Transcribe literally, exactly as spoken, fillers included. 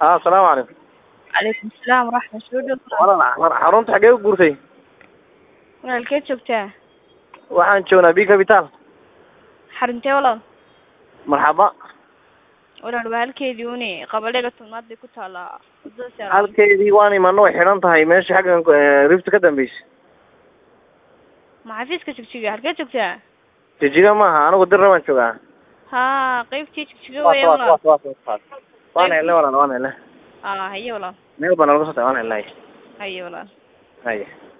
اه السلام عليكم. عليكم السلام ورحمة الله والله وبركاته. xarunta xagee u guurtay? walaalkeed joogtaa? waxaan joognaa B capital. xarintee walaal? marxaba. walaal waa halkeedii une qabaleega tolnaad bay ku taalaa wadada saaran. halkeedii waan imaano way xidhan tahay meesha xaggan rifta ka dambaysa. ma xafiiska jigjiga halkeed joogtaa? jijiga maaha anigu dirna waan joogaa. haa qaybtii jigjiga weeye walaal. waan helnay walaal waan helnay. aa haye walaal. meel baan nalaga soo tahay waan helnay. haye walaal. haye.